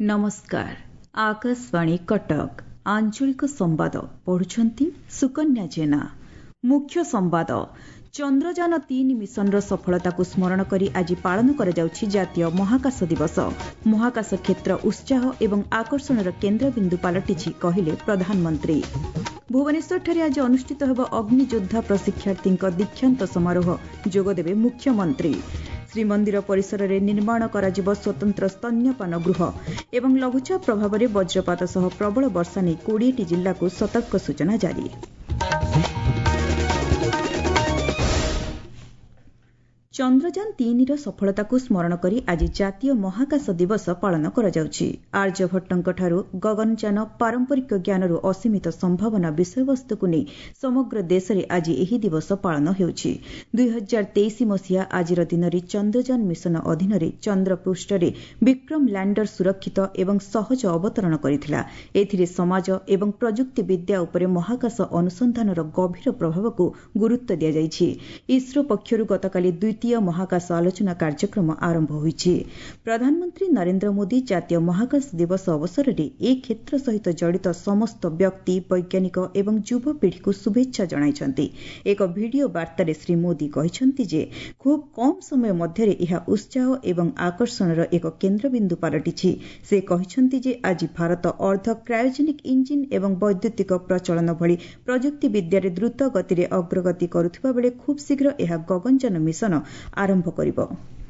नमस्कार। आकाशवाणी कटक आंचलिक संवाद पढ़ुछंती सुकन्या जेना। मुख्य संवाद चंद्रयान 3 मिशन सफलता को स्मरण करी आज पालन करा जाउछि जातीय महाकाश दिवस। महाकाश क्षेत्र उत्साह एवं आकर्षण केन्द्रबिंदु पलटिछि कहिले प्रधानमंत्री। भुवनेश्वर आज अनुष्ठित हेब अग्नियोद्धा प्रशिक्षार्थी दीक्षांत समारोह जोगदेवे मुख्यमंत्री। श्रीमंदिर परिसर में निर्माण कराजिब स्वतंत्र स्तन्यपान गृह एवं लघुचाप प्रभाव में वज्रपात सह प्रबल वर्षा नहीं 20टी जिला को सतर्क सूचना जारी। चंद्रयान 3 सफलता को स्मरण करी आज जातीय महाकाश दिवस पालन करा जाउछि। आर्यभट्टଙ୍କ ठारू गगनयान पारंपरिक ज्ञानरू असीमित संभावना विषयवस्तु को नहीं समग्र देश में आज यही दिवस पालन हेउछि। 2023 मसीहा आजिर दिन में चंद्रयान मिशन अधीन चंद्रपृष्ठ में विक्रम लैंडर सुरक्षित एवं सहज अवतरण करथिला। एथिरे समाज एवं प्रजुक्ति विद्या उपरे महाकाश अनुसंधानर गभीर प्रभाव को गुरुत्व दिया जाइछि। इसरो पक्षरु गतकाली द्वितीय महाकाश आलोचना कार्यक्रम आरंभ होइछि। प्रधानमंत्री नरेंद्र मोदी जातीय महाकाश दिवस अवसर में ए क्षेत्र सहित जड़ित समस्त व्यक्ति वैज्ञानिक एवं युवपीढ़ी को शुभेच्छा जणाइछन्ति। एक वीडियो वार्ता श्री मोदी कहिछन्ति जे खूब कम समय मध्य यह उत्साह एवं आकर्षणर एक केन्द्रबिंदु पलटिछि। से कहिछन्ति जे आज भारत अर्ध क्रायोजेनिक इंजिन एवं वैद्युतिक प्रचलन भली प्रजुक्ति विद्यारे द्रुत गति अग्रगति करुथिबा बेले खूब शीघ्र यह गगनयान मिशन आरंभ करिब।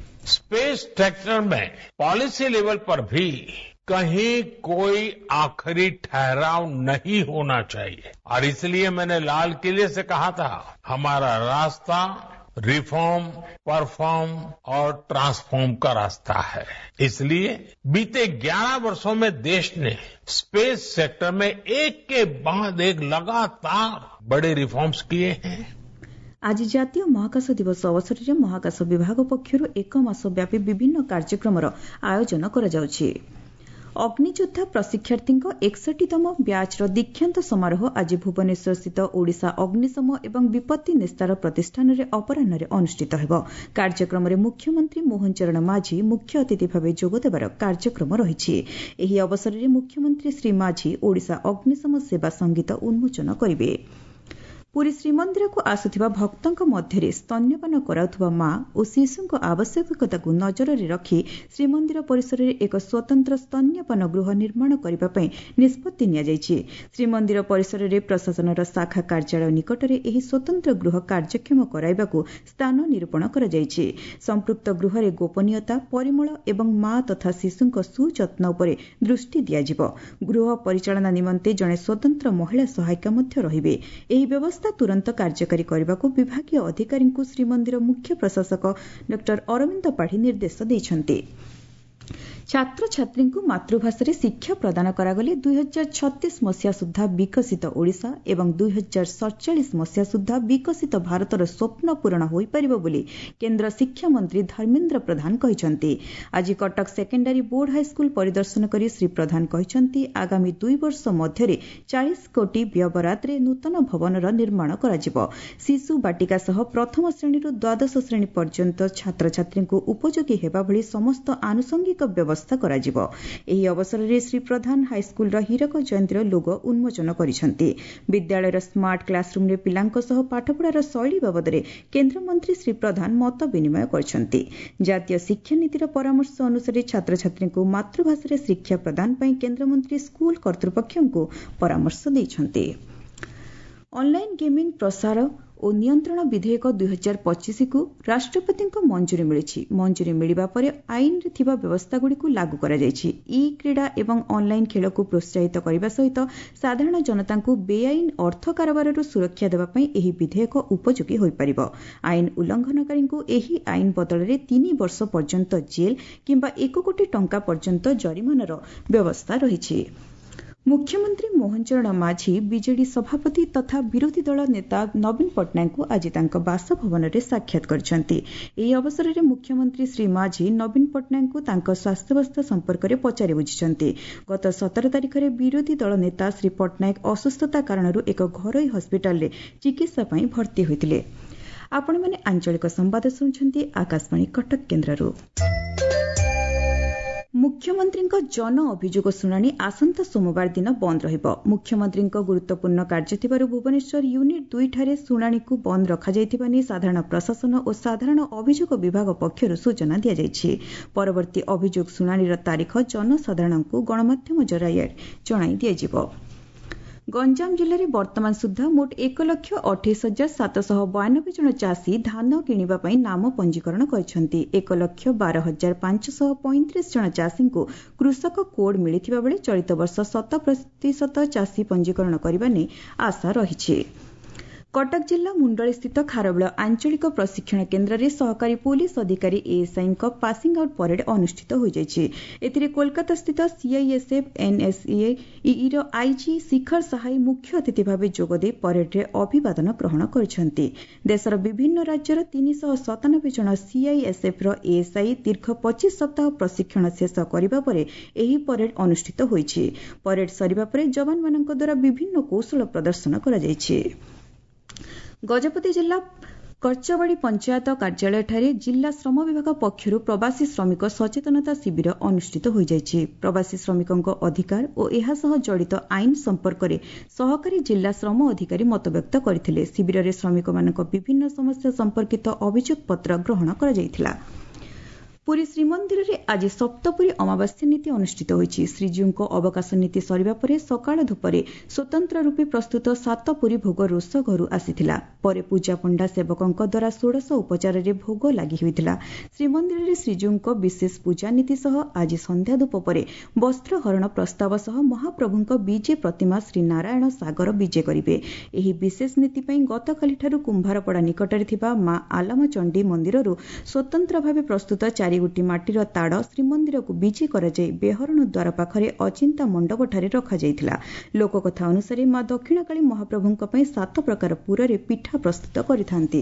स्पेस सेक्टर में पॉलिसी लेवल पर भी कहीं कोई आखिरी ठहराव नहीं होना चाहिए और इसलिए मैंने लाल किले से कहा था हमारा रास्ता रिफॉर्म, परफॉर्म और ट्रांसफॉर्म का रास्ता है। इसलिए बीते 11 वर्षों में देश ने स्पेस सेक्टर में एक के बाद एक लगातार बड़े रिफॉर्म्स किए हैं। आज जातीय महाकाश दिवस अवसर में महाकाश विभाग पक्षर एक मास व्यापी विभिन्न कार्यक्रम आयोजन करा जाउछि। अग्नियोद्धा प्रशिक्षार्थी 61तम ब्याचर दीक्षांत समारोह आज भुवनेश्वर स्थित ओडिशा अग्निशम एवं विपत्ति निस्तार प्रतिष्ठान में अपराह अनुष्ठित हेब। कार्यक्रम में मुख्यमंत्री मोहन चरण माझी मुख्य अतिथि भाव जोगदेवार कार्यक्रम रही। एही अवसर में मुख्यमंत्री श्री माझी ओडिशा अग्निशम सेवा संगीत उन्मोचन करिवे। पुरी श्रीमंदिर को आसुथिबा भक्तों मध्य स्तन्यपान कराउथुबा मां और शिशुक आवश्यकता को नजर में रखी श्रीमंदिर परिसर में एक स्वतंत्र स्तन्यपान गृह निर्माण करने निष्पत्ति निया जायछि। श्रीमंदिर परिसर में प्रशासन शाखा कार्यालय निकट में यह स्वतंत्र गृह कार्यक्षम कराइबाकू स्थान निरूपण करा जायछि। संपृक्त गृह में गोपनीयता परिमल एवं मां तथा शिशुक सुजत्न उपरे दृष्टि दियाजिब। गृह परिचालना निमंते जड़े स्वतंत्र महिला सहायिका मध्य रहिबे। एही व्यवस्था तुरंत कार्यकारी करने को विभागीय अधिकारी को श्रीमंदिर मुख्य प्रशासक डॉ अरविंद पाढ़ी निर्देश देइछन्ति। छात्र छात्री मातृभाषा शिक्षा प्रदान करागले 2036 मसीहा सुधा विकसित ओडिशा एवं 2047 मसीहा सुधा विकसित भारतर स्वप्न पूरण हो पारिबो बोली केन्द्र शिक्षा मंत्री धर्मेन्द्र प्रधान कहिसंती। आज कटक सेकेंडरी बोर्ड हाईस्कूल परिदर्शन करी श्री प्रधान कहिसंती आगामी 2 वर्ष मध्य 40 कोटी व्ययबराद रे नूतन भवनर निर्माण कराजिबो। शिशु बाटिका सह प्रथम श्रेणी द्वादश श्रेणी पर्यंत छात्र छात्री उपयोगी हेबा भली समस्त आनुषंगिक व्यवस्था कराजिबो। एही अवसर में श्री प्रधान हाईस्कूल हीरक जयंतीर लोगो उन्मोचन करिसंती। विद्यालयर स्मार्ट क्लासरूम रे पिलांक सह पाठपढ़ार शैली बाबद में केन्द्रमंत्री श्री प्रधान मत विनिमय करछंती। जातीय शिक्षा नीतिर परामर्श अनुसार छात्र छात्री को मातृभाषा शिक्षा प्रदान पई केन्द्रमंत्री स्कूल कर्तृपक्षों को परामर्श दैछंती। ऑनलाइन गेमिंग प्रसार और नियंत्रण विधेयक 2025 को राष्ट्रपति मंजूरी मिली। मंजूरी मिलवा पर आईन रे थिबा व्यवस्था गुडी को लागू करा जायछि। ई क्रीड़ा एवं ऑनलाइन खेल को प्रोत्साहित करने सहित साधारण जनता को बेआईन अर्थ कारोबार सुरक्षा देवा पई एही विधेयक उपयोगी होई परिबो। आईन उल्लंघनकारी को एही आईन बदल में 3 वर्ष पर्यंत जेल किंबा 1 कोटी टंका पर्यंत जरिमानार व्यवस्था रही। मुख्यमंत्री मोहन चरण माझी बीजेडी सभापति तथा विरोधी दल नेता नवीन पट्टनायक को आज बासभवन में साक्षात करछंती। एही अवसर में मुख्यमंत्री श्री माझी नवीन पट्टनायक को तांको स्वास्थ्यावस्था संपर्क में पचारि बुझिछंती। गत 17 तारिख में विरोधी दल नेता श्री पट्टनायक असुस्थता कारण एक घरोई हस्पिटाल में चिकित्सा पई भर्ती होइतिले। आपण माने आंचलिक संवाद सुनछंती आकाशवाणी कटक केन्द्ररू। मुख्यमंत्रीଙ୍କ जन अभियोग शुणाणी आसंता सोमवार दिन बंद रहिब। मुख्यमंत्रीଙ୍କ गुरुत्वपूर्ण कार्य थिबारु भुवनेश्वर यूनिट 2 ठारे शुणाणीକୁ बंद रखाଯାଇଥିବା ନେଇ ସାଧାରଣ ପ୍ରଶାସନ ଓ ସାଧାରଣ ଅଭିଯୋଗ ବିଭାଗ ପକ୍ଷରୁ ସୂଚନା ଦିଆଯାଇଛି। ପରବର୍ତ୍ତୀ ଅଭିଯୋଗ ଶୁଣାଣିର ତାରିଖ ଜନସାଧାରଣଙ୍କୁ ଗଣମାଧ୍ୟମ ଜରିଆରେ ଜଣାଇ ଦିଆଯିବ। ଗଞ୍ଜାମ ଜିଲ୍ଲାରେ ବର୍ତ୍ତମାନ ସୁଦ୍ଧା ମୋଟ 1,28,792 ଜଣ ଚାଷୀ ଧାନ କିଣିବା ପାଇଁ ନାମ ପଞ୍ଜୀକରଣ କରିଛନ୍ତି। 1,12,535 ଜଣ ଚାଷୀଙ୍କୁ କୃଷକ କୋଡ୍ ମିଳିଥିବା ବେଳେ ଚଳିତ ବର୍ଷ 100% ଚାଷୀ ପଞ୍ଜୀକରଣ କରିବା ନେଇ ଆଶା ରହିଛି। କଟକ ଜିଲ୍ଲା ମୁଣ୍ଡଳୀସ୍ଥିତ ଖାରବେଳ ଆଞ୍ଚଳିକ ପ୍ରଶିକ୍ଷଣ କେନ୍ଦ୍ରରେ ସହକାରୀ ପୁଲିସ ଅଧିକାରୀ ଏଏସ୍ଆଇଙ୍କ ପାସିଂ ଆଉଟ୍ ପରେଡ୍ ଅନୁଷ୍ଠିତ ହୋଇଯାଇଛି। ଏଥିରେ କୋଲକାତାସ୍ଥିତ ସିଆଇଏସ୍ଏଫ୍ ଏନ୍ଏସ୍ଇର ଆଇଜି ଶିଖର ସାହାଇ ମୁଖ୍ୟ ଅତିଥି ଭାବେ ଯୋଗଦେଇ ପରେଡ୍ରେ ଅଭିବାଦନ ଗ୍ରହଣ କରିଛନ୍ତି। ଦେଶର ବିଭିନ୍ନ ରାଜ୍ୟର 397 ଜଣ ସିଆଇଏସ୍ଏଫ୍ର ଏଏସ୍ଆଇ ଦୀର୍ଘ 25 ସପ୍ତାହ ପ୍ରଶିକ୍ଷଣ ଶେଷ କରିବା ପରେ ଏହି ପରେଡ୍ ଅନୁଷ୍ଠିତ ହୋଇଛି। ପରେଡ୍ ସରିବା ପରେ ଯବାନମାନଙ୍କ ଦ୍ୱାରା ବିଭିନ୍ନ କୌଶଳ ପ୍ରଦର୍ଶନ କରାଯାଇଛି। ଗଜପତି ଜିଲ୍ଲା କର୍ଚ୍ଚବାଡ଼ି ପଞ୍ଚାୟତ କାର୍ଯ୍ୟାଳୟଠାରେ ଜିଲ୍ଲା ଶ୍ରମ ବିଭାଗ ପକ୍ଷରୁ ପ୍ରବାସୀ ଶ୍ରମିକ ସଚେତନତା ଶିବିର ଅନୁଷ୍ଠିତ ହୋଇଯାଇଛି। ପ୍ରବାସୀ ଶ୍ରମିକଙ୍କ ଅଧିକାର ଓ ଏହା ସହ ଜଡ଼ିତ ଆଇନ ସମ୍ପର୍କରେ ସହକାରୀ ଜିଲ୍ଲା ଶ୍ରମ ଅଧିକାରୀ ମତବ୍ୟକ୍ତ କରିଥିଲେ। ଶିବିରରେ ଶ୍ରମିକମାନଙ୍କ ବିଭିନ୍ନ ସମସ୍ୟା ସମ୍ପର୍କିତ ଅଭିଯୋଗ ପତ୍ର ଗ୍ରହଣ କରାଯାଇଥିଲା। ପୁରୀ ଶ୍ରୀମନ୍ଦିରରେ ଆଜି ସପ୍ତପୁରୀ ଅମାବାସ୍ୟା ନୀତି ଅନୁଷ୍ଠିତ ହୋଇଛି। ଶ୍ରୀଜୀଉଙ୍କ ଅବକାଶ ନୀତି ସରିବା ପରେ ସକାଳ ଧୂପରେ ସ୍ୱତନ୍ତ୍ର ରୂପେ ପ୍ରସ୍ତୁତ ସାତପୁରୀ ଭୋଗ ରୋଷ ଘରୁ ଆସିଥିଲା। ପରେ ପୂଜାପଣ୍ଡା ସେବକଙ୍କ ଦ୍ୱାରା ଷୋଡ଼ଶ ଉପଚାରରେ ଭୋଗ ଲାଗି ହୋଇଥିଲା। ଶ୍ରୀମନ୍ଦିରରେ ଶ୍ରୀଜୀଉଙ୍କ ବିଶେଷ ପୂଜାନୀତି ସହ ଆଜି ସନ୍ଧ୍ୟା ଧୂପ ପରେ ବସ୍ତ୍ରହରଣ ପ୍ରସ୍ତାବ ସହ ମହାପ୍ରଭୁଙ୍କ ବିଜେ ପ୍ରତିମା ଶ୍ରୀନାରାୟଣ ସାଗର ବିଜେ କରିବେ। ଏହି ବିଶେଷ ନୀତି ପାଇଁ ଗତକାଲିଠାରୁ କୁମ୍ଭାରପଡ଼ା ନିକଟରେ ଥିବା ମା ଆଲାମଚଣ୍ଡୀ ମନ୍ଦିରରୁ ସ୍ୱତନ୍ତ୍ର ଭାବେ ପ୍ରସ୍ତୁତ 4 ଗୋଟି ମାଟିର ତାଡ଼ ଶ୍ରୀମନ୍ଦିରକୁ ବିଜେ କରାଯାଇ ବେହରଣ ଦ୍ୱାର ପାଖରେ ଅଚିନ୍ତା ମଣ୍ଡପଠାରେ ରଖାଯାଇଥିଲା। ଲୋକକଥା ଅନୁସାରେ ମା ଦକ୍ଷିଣକାଳୀ ମହାପ୍ରଭୁଙ୍କ ପାଇଁ 7 ପ୍ରକାର ପୁରରେ ପିଠା ପ୍ରସ୍ତୁତ କରିଥାନ୍ତି।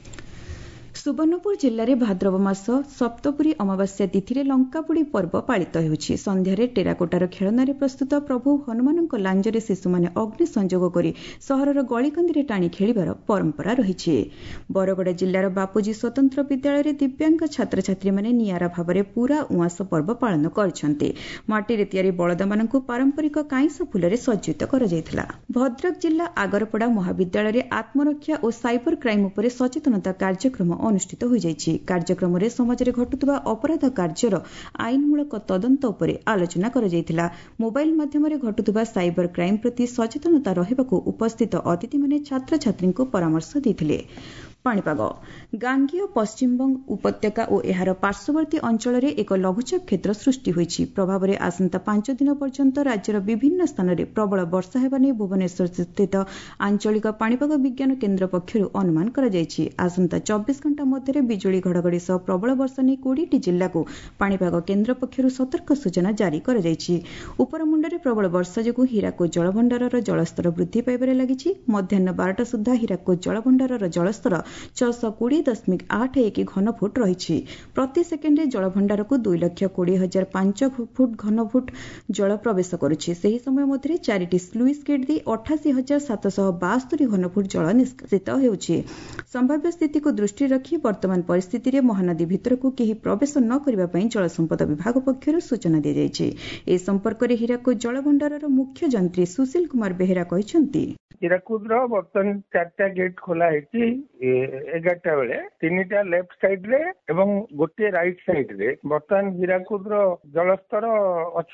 ସୁବର୍ଣ୍ଣପୁର ଜିଲ୍ଲାରେ ଭାଦ୍ରବ ମାସ ସପ୍ତପୁରୀ ଅମାବାସ୍ୟା ତିଥିରେ ଲଙ୍କାପୋଡ଼ି ପର୍ବ ପାଳିତ ହେଉଛି। ସନ୍ଧ୍ୟାରେ ଟେରାକୋଟାର ଖେଳନାରେ ପ୍ରସ୍ତୁତ ପ୍ରଭୁ ହନୁମାନଙ୍କ ଲାଞ୍ଜରେ ଶିଶୁମାନେ ଅଗ୍ନି ସଂଯୋଗ କରି ସହରର ଗଳିକନ୍ଦିରେ ଟାଣି ଖେଳିବାର ପରମ୍ପରା ରହିଛି। ବରଗଡ଼ ଜିଲ୍ଲାର ବାପୁଜୀ ସ୍ୱତନ୍ତ୍ର ବିଦ୍ୟାଳୟରେ ଦିବ୍ୟାଙ୍ଗ ଛାତ୍ରଛାତ୍ରୀମାନେ ନିଆରା ଭାବରେ ପୁରା ଉଆଁସ ପର୍ବ ପାଳନ କରିଛନ୍ତି। ମାଟିରେ ତିଆରି ବଳଦମାନଙ୍କୁ ପାରମ୍ପରିକ କାଇଁସ ଫୁଲରେ ସଜ୍ଜିତ କରାଯାଇଥିଲା। ଭଦ୍ରକ ଜିଲ୍ଲା ଆଗରପଡ଼ା ମହାବିଦ୍ୟାଳୟରେ ଆତ୍ମରକ୍ଷା ଓ ସାଇବର କ୍ରାଇମ୍ ଉପରେ ସଚେତନତା କାର୍ଯ୍ୟକ୍ରମ ଅନୁଷ୍ଠିତ ହୋଇଯାଇଛି। କାର୍ଯ୍ୟକ୍ରମରେ ସମାଜରେ ଘଟୁଥିବା ଅପରାଧ କାର୍ଯ୍ୟର ଆଇନମୂଳକ ତଦନ୍ତ ଉପରେ ଆଲୋଚନା କରାଯାଇଥିଲା। ମୋବାଇଲ୍ ମାଧ୍ୟମରେ ଘଟୁଥିବା ସାଇବର କ୍ରାଇମ୍ ପ୍ରତି ସଚେତନତା ରହିବାକୁ ଉପସ୍ଥିତ ଅତିଥିମାନେ ଛାତ୍ରଛାତ୍ରୀଙ୍କୁ ପରାମର୍ଶ ଦେଇଥିଲେ। ପାଣିପାଗ ଗାଙ୍ଗେୟ ପଶ୍ଚିମବଙ୍ଗ ଉପତ୍ୟକା ଓ ଏହାର ପାର୍ଶ୍ୱବର୍ତ୍ତୀ ଅଞ୍ଚଳରେ ଏକ ଲଘୁଚାପ କ୍ଷେତ୍ର ସୃଷ୍ଟି ହୋଇଛି। ପ୍ରଭାବରେ ଆସନ୍ତା 5 ଦିନ ପର୍ଯ୍ୟନ୍ତ ରାଜ୍ୟର ବିଭିନ୍ନ ସ୍ଥାନରେ ପ୍ରବଳ ବର୍ଷା ହେବା ନେଇ ଭୁବନେଶ୍ୱରସ୍ଥିତ ଆଞ୍ଚଳିକ ପାଣିପାଗ ବିଜ୍ଞାନ କେନ୍ଦ୍ର ପକ୍ଷରୁ ଅନୁମାନ କରାଯାଇଛି। ଆସନ୍ତା 24 ଘଣ୍ଟା ମଧ୍ୟରେ ବିଜୁଳି ଘଡ଼ଘଡ଼ି ସହ ପ୍ରବଳ ବର୍ଷା ନେଇ 20ଟି ଜିଲ୍ଲାକୁ ପାଣିପାଗ କେନ୍ଦ୍ର ପକ୍ଷରୁ ସତର୍କ ସୂଚନା ଜାରି କରାଯାଇଛି। ଉପରମୁଣ୍ଡରେ ପ୍ରବଳ ବର୍ଷା ଯୋଗୁଁ ହୀରାକୁଦ ଜଳଭଣ୍ଡାରର ଜଳସ୍ତର ବୃଦ୍ଧି ପାଇବାରେ ଲାଗିଛି। ମଧ୍ୟାହ୍ନ 12ଟା ସୁଦ୍ଧା ହୀରାକୁଦ ଜଳଭଣ୍ଡାରର ଜଳସ୍ତର 620.81 ଘନଫୁଟ ରହିଛି। ପ୍ରତି ସେକେଣ୍ଡରେ ଜଳଭଣ୍ଡାରକୁ 2,20,005 ଫୁଟ ଘନଫୁଟ ଜଳ ପ୍ରବେଶ କରୁଛି। ସେହି ସମୟ ମଧ୍ୟରେ 4ଟି ସ୍ଲୁଇସ୍ ଗେଟ୍ ଦେଇ 88,772 ଘନଫୁଟ ଜଳ ନିଷ୍କାସିତ ହେଉଛି। ସମ୍ଭାବ୍ୟ ସ୍ଥିତିକୁ ଦୃଷ୍ଟିରେ ରଖି ବର୍ତ୍ତମାନ ପରିସ୍ଥିତିରେ ମହାନଦୀ ଭିତରକୁ କେହି ପ୍ରବେଶ ନ କରିବା ପାଇଁ ଜଳସମ୍ପଦ ବିଭାଗ ପକ୍ଷରୁ ସୂଚନା ଦିଆଯାଇଛି। ଏ ସମ୍ପର୍କରେ ହୀରାକୁଦ ଜଳଭଣ୍ଡାରର ମୁଖ୍ୟ ଯନ୍ତ୍ରୀ ସୁଶୀଲ କୁମାର ବେହେରା କହିଛନ୍ତି, ହୀରାକୁଦର ବର୍ତ୍ତମାନ 4ଟା ଗେଟ୍ ଖୋଲା ହେଇଛି 11ଟା ବେଳେ, 3ଟା ଲେଫ୍ଟ ସାଇଡରେ ଏବଂ ଗୋଟିଏ ରାଇଟ୍ ସାଇଡରେ। ବର୍ତ୍ତମାନ ହୀରାକୁଦର ଜଳସ୍ତର ଅଛି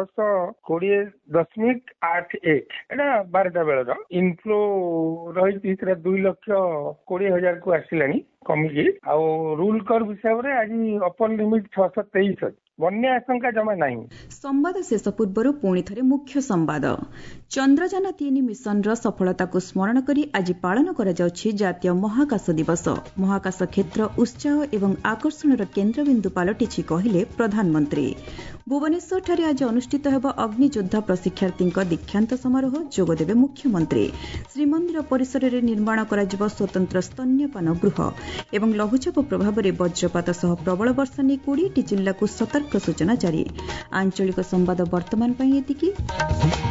620.81। ଏଇଟା 12ଟା ବେଳର ଇନଫ୍ଲୋ ରହିଛି ସେଟା 2,20,000 କୁ ଆସିଲାଣି କମିକି। ଆଉ ରୁଲ କର୍ଭ ହିସାବରେ ଆଜି ଅପର ଲିମିଟ୍ 623 ଅଛି। ବନ୍ୟା ଆଶଙ୍କା ଜମା ନାହିଁ। ସମ୍ବାଦ ଶେଷ ପୂର୍ବରୁ ପୁଣି ଥରେ ମୁଖ୍ୟ ସମ୍ବାଦ। ଚନ୍ଦ୍ରଯାନ 3 ମିଶନର ସଫଳତାକୁ ସ୍ମରଣ କରି ଆଜି ପାଳନ କରାଯାଉଛି ଜାତୀୟ ମହାକାଶ ଦିବସ। ମହାକାଶ କ୍ଷେତ୍ର ଉତ୍ସାହ ଏବଂ ଆକର୍ଷଣର କେନ୍ଦ୍ରବିନ୍ଦୁ ପାଲଟିଛି କହିଲେ ପ୍ରଧାନମନ୍ତ୍ରୀ। ଭୁବନେଶ୍ୱରଠାରେ ଆଜି ଅନୁଷ୍ଠିତ ହେବ ଅଗ୍ନିଯୋଦ୍ଧା ପ୍ରଶିକ୍ଷାର୍ଥୀଙ୍କ ଦୀକ୍ଷାନ୍ତ ସମାରୋହ, ଯୋଗଦେବେ ମୁଖ୍ୟମନ୍ତ୍ରୀ। ଶ୍ରୀମନ୍ଦିର ପରିସରରେ ନିର୍ମାଣ କରାଯିବ ସ୍ୱତନ୍ତ୍ର ସ୍ତନ୍ୟପାନ ଗୃହ ଏବଂ ଲଘୁଚାପ ପ୍ରଭାବରେ ବଜ୍ରପାତ ସହ ପ୍ରବଳ ବର୍ଷା ନେଇ 20ଟି ଜିଲ୍ଲାକୁ ସତର୍କ ସୂଚନା ଜାରି। ଆଞ୍ଚଳିକ ସମ୍ବାଦ ବର୍ତ୍ତମାନ ପାଇଁ ଏତିକି।